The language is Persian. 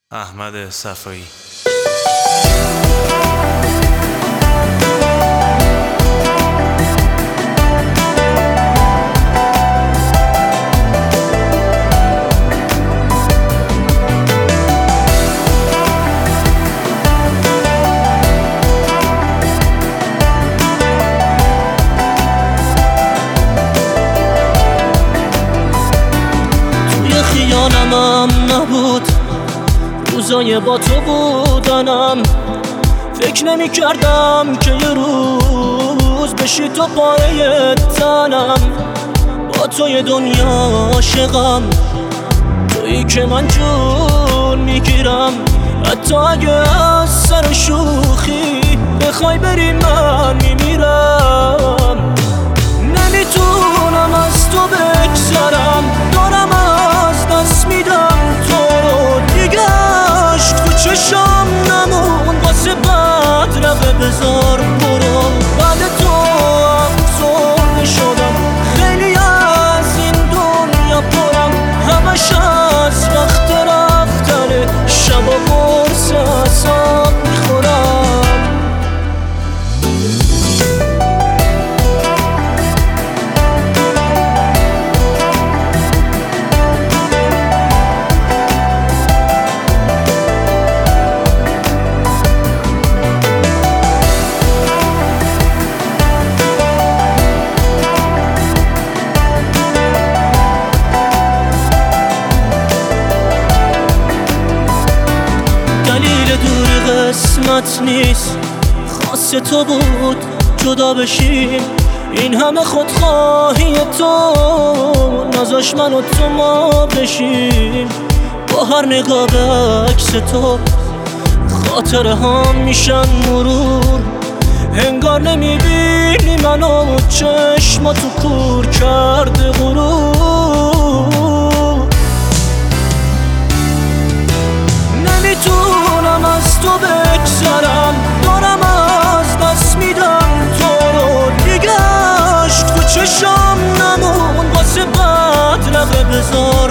احمد صفایی. توی خیالم نبود روزای با تو بودنم، فکر نمی کردم که یه روز بشی تو پایه تنم. با توی دنیا عاشقم، تویی که من جون میگیرم. حتی اگه از سر شوخی بخوای بری من میمیرم. نمیتونم از تو بگذرم، دارم از دست میدم تو رو. دیگه عشق تو چشم نمون، واسه بد رفه بذار برو. بعد تو افسرده شدم، خیلی از این دنیا پرم. همش از وقت رفتنه، شب و قرص اعصاب میخورم. دلیل دور قسمت نیست، خاص تو بود جدا بشیم. این همه خودخواهی تو نذاش من و تو ما بشیم. با هر نگاه به عکس تو خاطره ها میشن مرور. انگار نمیبینی منو، چشماتو کور کرده غرور. نمیتونم از تو بگذرم، دارم از دست میدم تو رو. دیگه عشق تو چشم نمون، واسه بد رفه بذار